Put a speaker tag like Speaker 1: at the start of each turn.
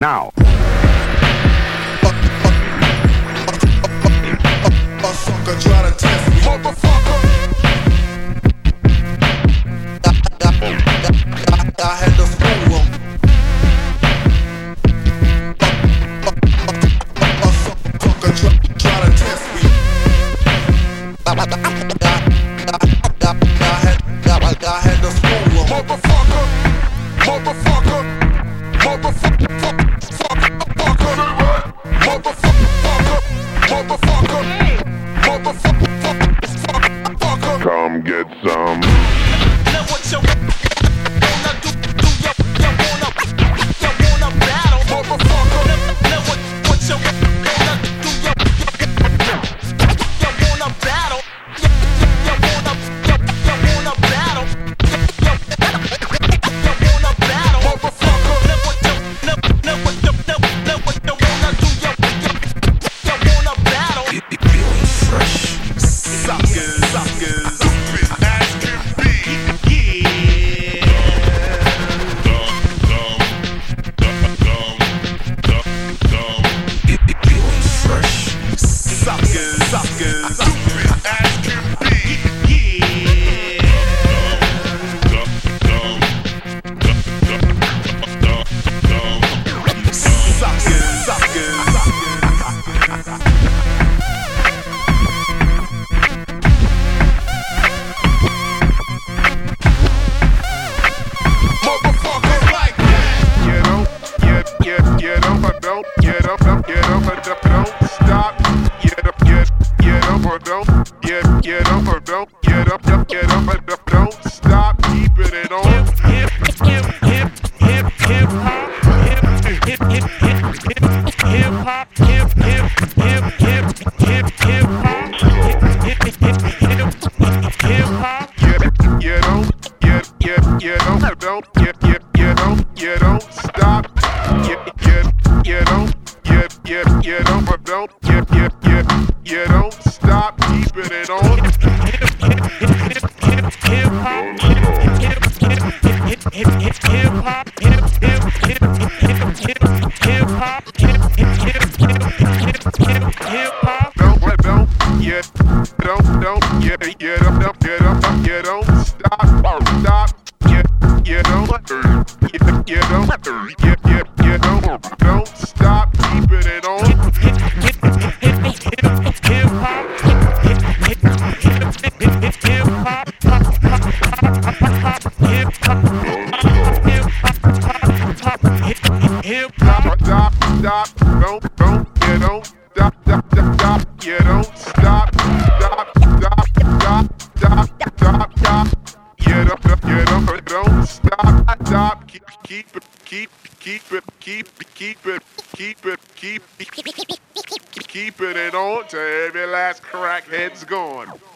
Speaker 1: now.
Speaker 2: A sucker try to test me, motherfucker. I had to fool him. A sucker try to test me. I had to fool him. Motherfucker, motherfucker, motherfucker, motherfucker, motherfucker.
Speaker 3: Come get some.
Speaker 2: Now what you wanna do? You wanna battle, motherfucker? Now what you wanna do? You wanna battle? You wanna battle? You wanna battle, motherfucker? Now what you wanna do? You wanna battle?
Speaker 4: Feeling fresh.
Speaker 2: Suckers, suckers.
Speaker 4: Feeling fresh.
Speaker 2: Suckers, suckers, stupid as can be. Suckers, suckers, motherfuckers like that.
Speaker 3: You don't stop. Don't stop. Keeping it on. You don't stop. You don't stop. Keeping it on. You don't stop. Don't stop. Keeping it on. Stop. Don't. You don't stop. You don't stop. Stop. Keep it on till every last crackhead's gone.